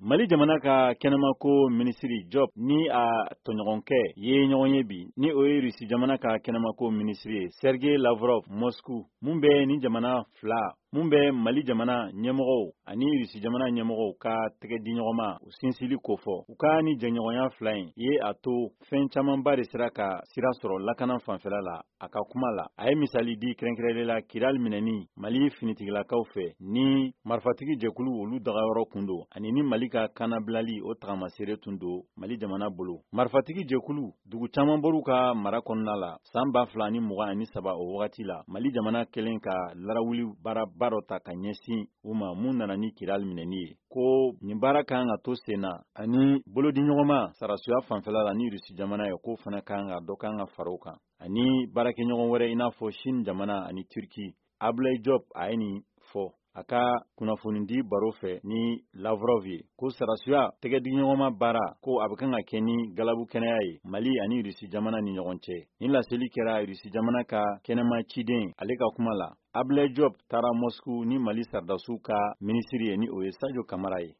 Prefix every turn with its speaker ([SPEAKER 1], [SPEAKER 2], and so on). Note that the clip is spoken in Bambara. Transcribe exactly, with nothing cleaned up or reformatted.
[SPEAKER 1] Mali jamana ka kɛnɛma ko minisiri Job ni a tɔɲɔgɔnkɛ ye ɲɔgɔn ye bi ni o ye Rusi jamana ka kɛnɛma ko minisiri ye Sergei Lavrov Moscou mun bɛ ni jamana fila mun bɛ Mali jamana ɲɛmɔgɔw ani Rusi jamana ɲɛmɔgɔw ka tɛgɛ di ɲɔgɔn ma u sinsili ko fɔ u ka ni jɛɲɔgɔnya fila in ye a to fɛn camanba de sera ka sira sɔrɔ lakana fanfɛla la a ka kuma la a ye misali di kɛrɛnkɛrɛnlela Kidal minɛni Mali finitigilakaw fɛ ni marifatigi jɛkulu olu dagayɔrɔ kun don ani ni Mali ka kanabilali o tagamasere tun don Mali jamana bolo marifatigi jɛkulu dugu caman bɔr'u ka mara kɔnɔna la san ba fila ni mugan ani saba o wagati la Mali jamana kelen ka larawuli baara baarɔ ta ka ɲɛsin u ma mun nana ni Kidal minɛni ye ko nin baara kan ka to sen na ani bolodi ɲɔgɔnma sarasuya fanfɛla la ni Rusi jamana ye ko fana kan ka dɔ kan ka fara o kan ani baarakɛɲɔgɔn wɛrɛ i n'a fɔ Chine jamana ani Turki Ablaye Job a ye nin fɔ a ka kunnafonidi baro fɛ ni Lavrov ye ko sarasuya tɛgɛdiɲɔgɔnma baara ko a bɛ kan ka kɛ ni galabu kɛnɛya ye Mali ani Rusi jamana ni ɲɔgɔn cɛ ni laseli kɛra Rusi jamana ka kɛnɛma ciden ale ka kuma la Ablaye Job taara Moscou ni Mali saradasiw ka minisiri ye ni o ye Sadio Kamara ye